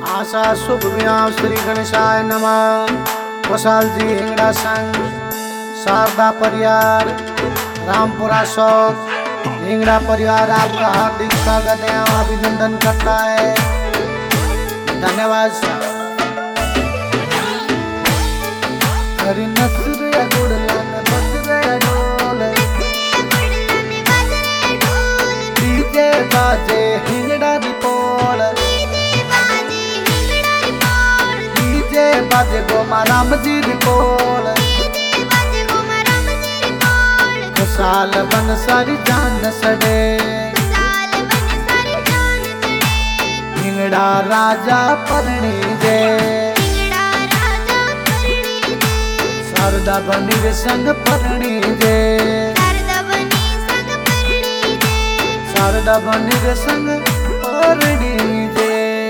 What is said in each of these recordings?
आशा शुभ व्याम श्री गणेशाय नमः। कुशाल जी हिंगड़ा संघ शारदा परिवार रामपुरा शौक हिंगड़ा परिवार आपका हार्दिक स्वागत है, अभिनंदन करता है। धन्यवाद। हरी नसर गुड़ला में बज रहे ढोल, डीजे बाजे हिंगड़ा दी पोल, डीजे बाजे गोमा राम जी दी पोल, खुशाल बन सारी जान सड़े, हिंगड़ा राजा परणी जे, शारदा बनी रे संग परणी जे, शारदा बनी रे संग परणी जे।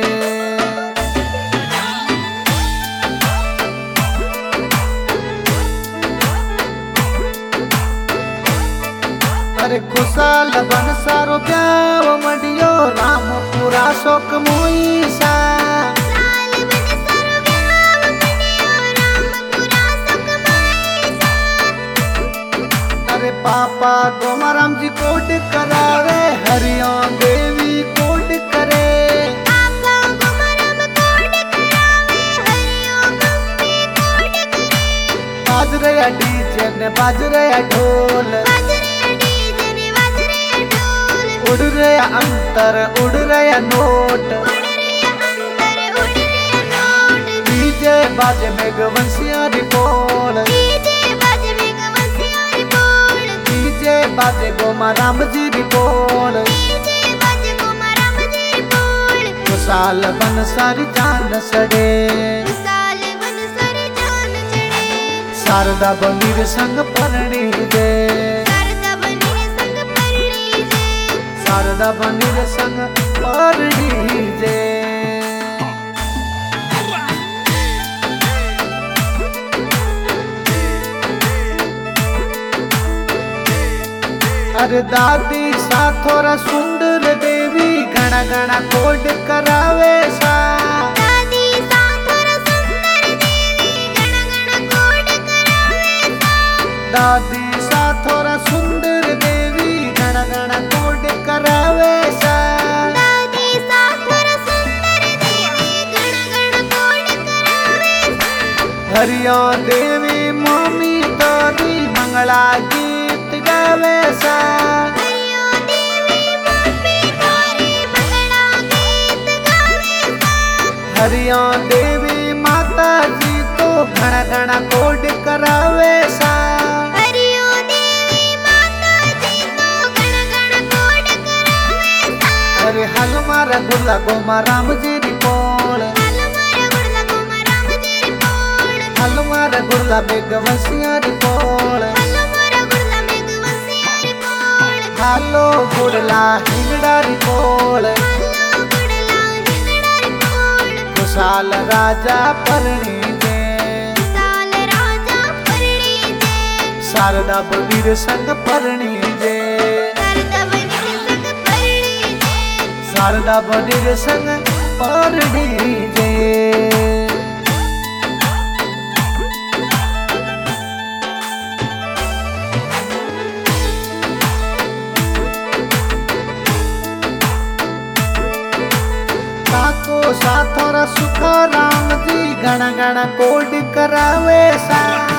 अरे खुशाल बन सारो ब्याव मडियो रामपुरा शोक मोईसा, अरे पापा गोमाराम जी कोट करावे, हरिओम देवी कोट करे, बाज रहा डीजे ने बाज रहा ढोल, उड़ रहा अंतर उड़ रहा नोट, डीजे बाजे में गवंसिया रिपोल, डीजे बाजे गोमा राम जी रिपोल, खुशाल बन सारी जान सड़े, शारदा बनी रे संग परणी जे, शारदा बनी रे संग परणी जे। अरे दादी साथोरा सुंदर देवी घना घना कोड करावे सा, दादी साथोरा सुंदर देवी घना घना कोड करावे सा, हरिया देवी मम्मी दादी मंगला गीत गावे सा, हरिया देवी माता जी तो घना घना कोड करावे सा, अरे हलमारा गुला गोमा राम जी रिपोल, हलमारा गुला बेगवसिया रिपोल, हालो गुड़ला हिंगड़ा रिपोल, खुशाल राजा परणी जे, शारदा बनी रे संग परणी जे, शारदा बनी रे संग परणी जे। काको साथोरा सुखा राम जी घना घना कोड करावे सा,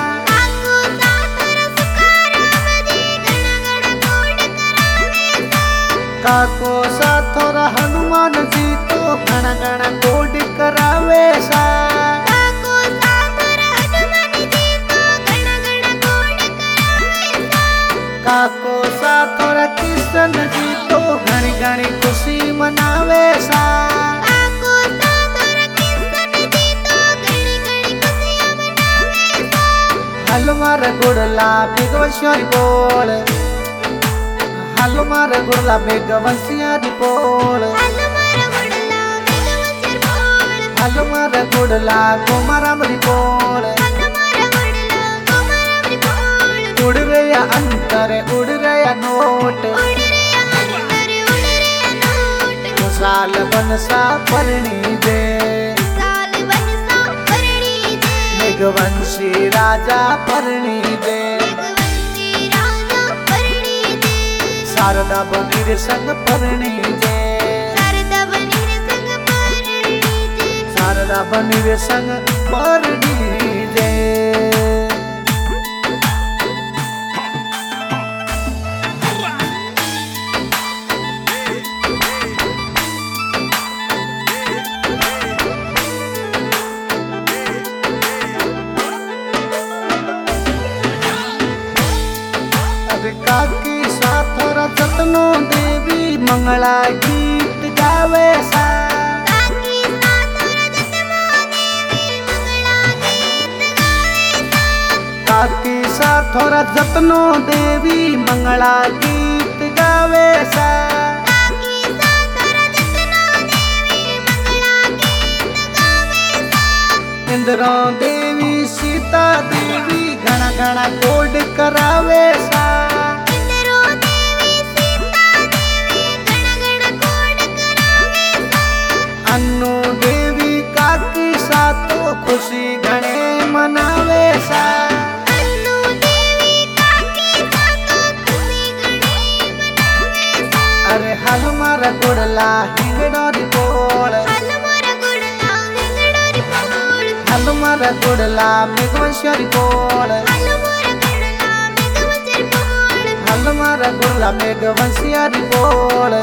काको साथोरा हनुमान जी तो घना घना कोड करावे सा, काको साथोरा कृष्ण जी तो घनी घनी खुशी मनावे सा, हलमार गुड़ला बेगवसिया रिपोल, हलमार गुड़ला बेगवसिया रिपोल, हलमार गुड़ला गोमा राम रिपोल, उड़ रहा अंतर उड़ रहा नोट, खुशाल बन सा परणी जे। परणी दे शारदा बनीर संग परणी दे शारदा बनीर संग परणी दे काकी साथोरा जतनो देवी मंगला गीत गावे सा काकी साथोरा जतनो देवी मंगला गीत गावे सा इंद्रो देवी सीता देवी घना घना कोड करावे सा अन्नू देवी काकी सातो खुशी घणे मनावे सा अरे हल मारा गुड़ला हिंगड़ोरी बोल हल मारा गुड़ला मेघवंशरी बोल हल मारा गुड़ला मेघवंशियारी बोल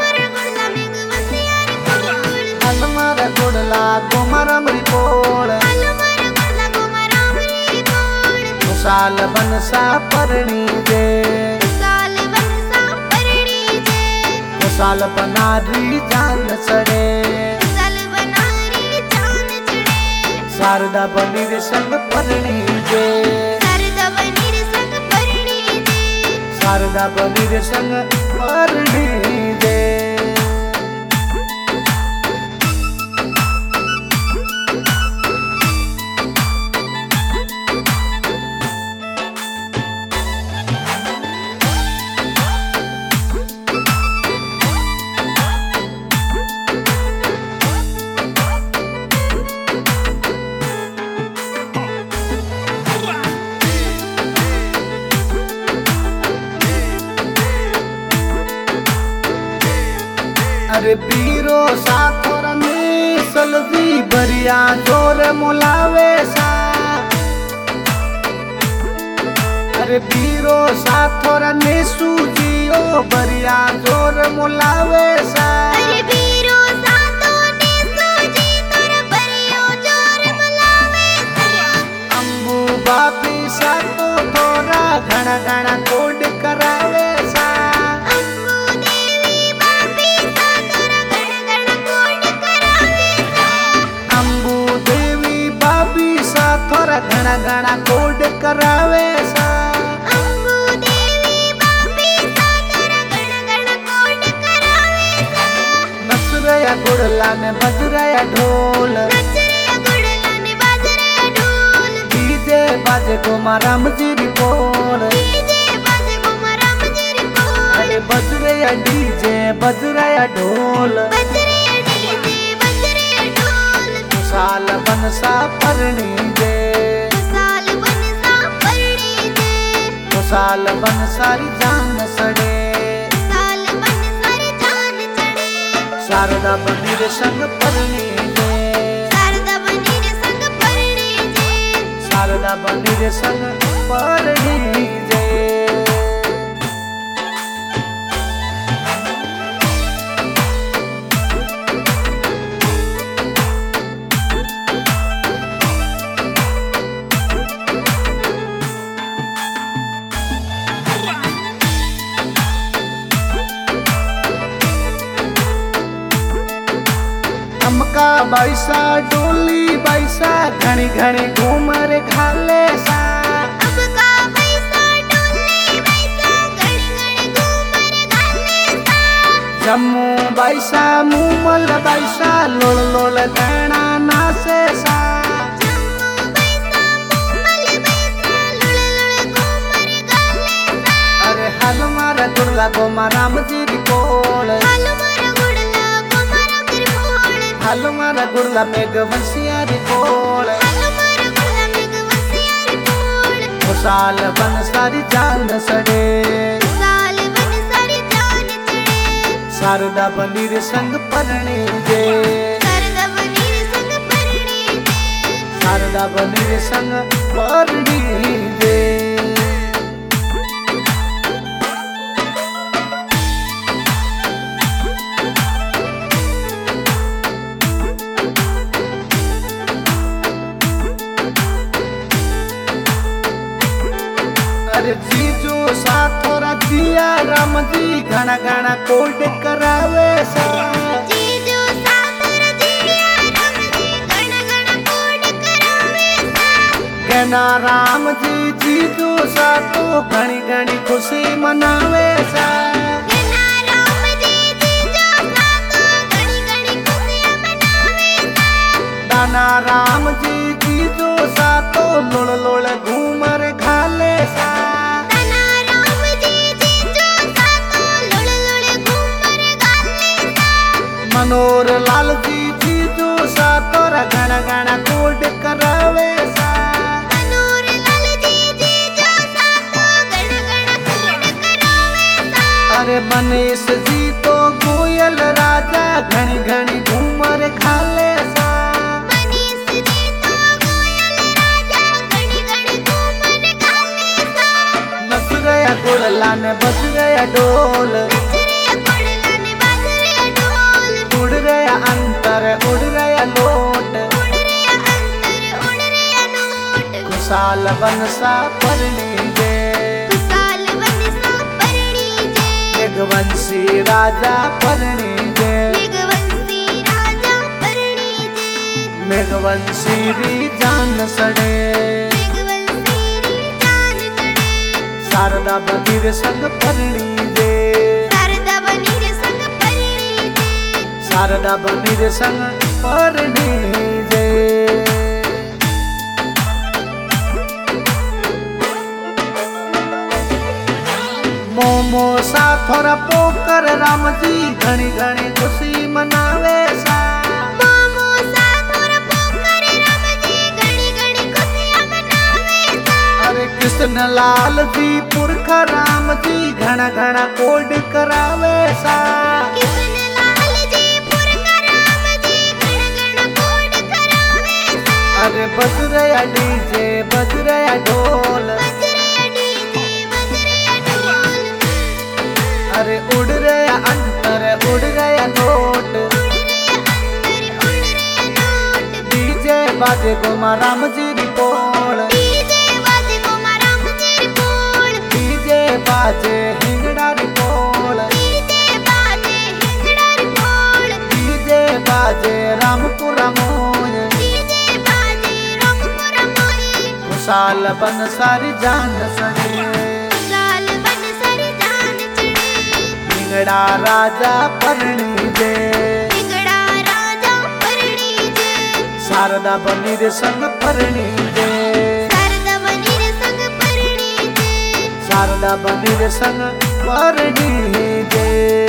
हलमारा गुड़ला गोमरमरी बोल साल बनसा परणी दे साल बनारी जान चढ़े शारदा बनीर संग परणी दे शारदा बनीर संग परणी दे अरे पीरो साथोर ने सलवी बरिया जोर मुलावे सा अरे पीरो साथोर ने सूजियो बरिया जोर मुलावे सा अरे पीरो साथो ने सूजी तोर बरियो जोर मुलावे सा अंबू बापी सातो थोरा घना घना कोड करावे सा थोड़ा घना घना कोड करावे सा अंबू देवी बापी सा थोड़ा घना घना कोड करावे सा नचरया गुड़ला ने बजरया ढोल नचरया गुड़ला ने बजरया ढोल डीजे बाजे गोमाराम जीरी बोल डीजे बाजे गोमाराम जीरी बोल अरे बजरया डीजे बजरया ढोल बजरया डीजे बजरया ढोल साल बनसा परणी दे साल बन सारी जान सड़े साल बन सारी जान चढ़े शारदा बनीर संग परणी दे शारदा बनीर संग परणी दे शारदा बनीर संग परणी दे चमका बैसा डोली बैसा घनी घनी घूमर घाले सा अब का पैसा डोली पैसा घड़ी घड़ी घूमर घाले सा जम्मू बैसा मुमल बैसा लोल लोल गणा नासे सा जम्मू पैसा मुमल पैसा लुल लुल घूमर घाले सा अरे हल मारा गुड़ला गोमा राम जी कोल हल मारा गुड़ला मेघवंशिया री कोल हल मारा गुड़ला मेघवंशिया री कोल खुशाल बन सारी जान सड़े साल बन सारी जान चढ़े शारदा बनीर संग परणे जे शारदा बनीर संग परणी जे शारदा बनीर संग परणी जे अरे जीजू साथोरा जिया राम जी घना घना कोल्ड करावे सा जीजू साथर जिया राम जी गण गण कोड करावे सा कहना राम जी जीजू साथो घनी घनी खुशी मनावे सा गना राम जी जीजू साथो गणी गणी खुशियां मनावे सा दाना राम जी जीजू साथो लोड़ लोड़ घूमर घाले सा तना राम जी जीजू साथो लुड़ लुड़ घूमर गाले सा मनोहर लाल जी जीजू साथो घन घन कोल्ड करावे सा मनोहर लाल जी जीजू साथो गण गण कोड करावे सा अरे मनीष जी तो गोयल राजा घनी घनी घूमर खाले सा मनीष जी तो गोयल राजा गणी गणी घूमर गाले सा नच गया गुड़ला ने बज गया ढोल नचरे पड़ला ने बाजरे ढोल उड़ गया अंतर उड़ गया लोट उड़ रिया अंतर उड़ रिया नोट खुशाल बनसा परणी जे खुशाल बन सा परणी जे मेघवंशी राजा परणी जे मेघवंशी राजा परणी जे मेघवंशी री जान सड़े मेघवंशी री जान चढ़े शारदा बनीर संग परणी जे शारदा बनीर संग परणी जे शारदा बनीर संग परणी जे मोमो साथोरा पोकर राम जी घनी घनी खुशी मनावे सा मोमो साथोर पोकर राम जी गणी गणी खुशियां मनावे सा अरे कृष्ण लाल जी पुरखा राम जी घना घना कोड करावे सा किशन लाल जी पुरखा राम जी गण गण कोड करावे सा अरे बज रहा डीजे बज रहा ढोल बजरे डीजे बजरे ढोल अरे उड़ रहा अंतर उड़ रहा नोट उड़ रिया अंतर उड़ रिया नोट डीजे बाजे गोमा राम जी रिपोल डीजे बाजे गोमा राम जी बोल डीजे बाजे हिंगड़ा रिपोल डीजे बाजे हिंगड़ा बोल डीजे बाजे रामपुरा मोय डीजे बाजे रामपुरा मोई खुशाल बन सारी जान सड़े साल बन सारी जान चढ़े हिंगड़ा राजा परणी जे हिंगड़ा राजा परणी जे शारदा बनीर संग परणी जे शारदा बनीर संग परणी जे शारदा बनीर संग परणी जे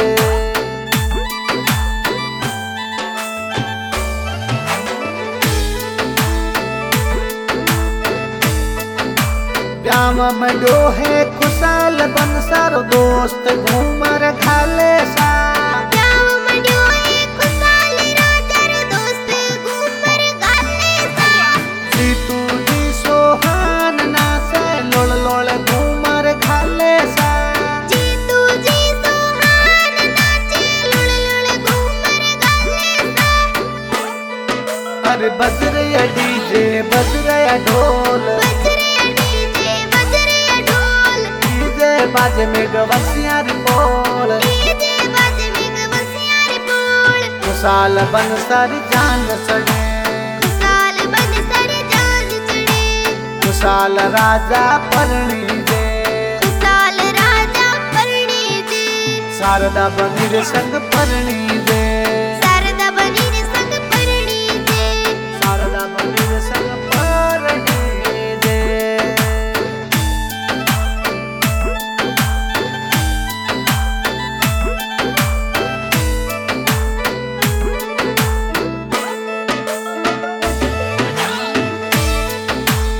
प्याम में डोहे खुशाल बन सारो दोस्त घूमर खाले सा प्याव मंड्यो एक खुशाल राजा रो दोस्त घूमर गाले सा सीतू जी सोहान ना से लोड़ लोड़ घूमर खाले सा जीतू जी सोहान नाचे लुड़ लुड़ घूमर गाले सा अरे बज रहा डीजे बज रहा ढोल बजरे डीजे बजरे ढोल डीजे बाजे में गवसिया रिपोल डीजे बाजे में गवसियार बोल खुशाल बन सारी जान सड़े खुशाल बन सारी जान चढ़े खुशाल राजा परणी जे खुशाल राजा परणी जे शारदा बनीर संग परणी जे शारदा बनीर संग परणी जे शारदा बनीर संग परणी जे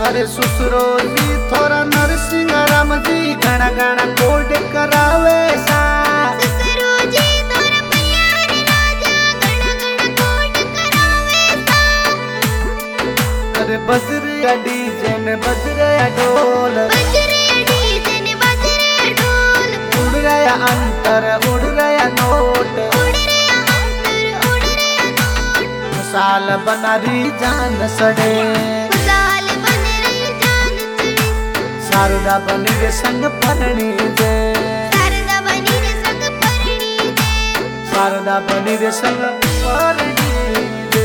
अरे ससुरो जी थोड़ा नरसिंह राम जी गण गण कोड करावे सा ससुरो जी तोरा प्यार राजा गण गण कोट करावे सा अरे बजरिया डीजे में बजरिया ढोल बजरे डीजे ने बजरे ढोल उड़ रहा अंतर उड़ रहा नोट उड़ रे अंतर उड़ रे नोट साल बनारी जान सड़े साल बन रही जान चढ़े शारदा बनी के संग परणी दे शारदा बनी रे संग परणी दे शारदा बनी के संग परणी दे।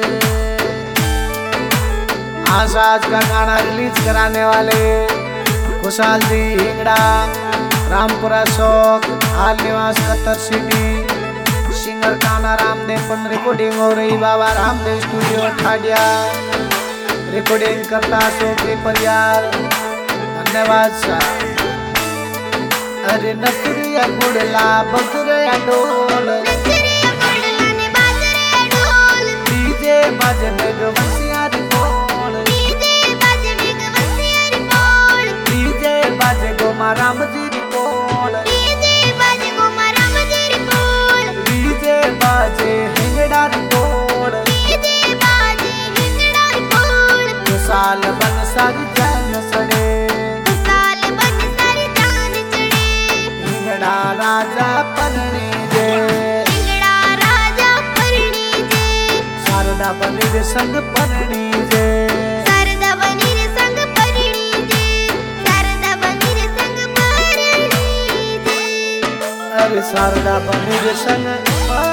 आज का गाना रिलीज कराने वाले खुशहाल जी हिंगड़ा रामपुरा चौक हाल निवास कतर सिटी सिंगर काना रामदेव पर रिकॉर्डिंग हो रही बाबा रामदेव स्टूडियो ठाडिया रिकॉर्डिंग करता सोपरी परिवार धन्यवाद सर। अरे नसरिया गुड़ला बजरिया ढोल नचरे पड़ला ने बाजरे ढोल डीजे बाजे में जो बंसियारी बोल डीजे बाजे में गवसियर बोल डीजे बाजे गोमा राम जी री बोल डीजे बाजे गोमा राम जी बोल डीजे बाजे हिंगड़ा री बोल डीजे बाजे हिंगड़ा बोल साल बन सारी जान सड़े साल बन सारी जान चढ़े हिंगड़ा राजा परणी दे हिंगड़ा राजा परणी दे शारदा बनी रे संग परणी दे शारदा बनी रे संग परणी दे शारदा बनी रे संग परणी दे अरे शारदा बनी रे संग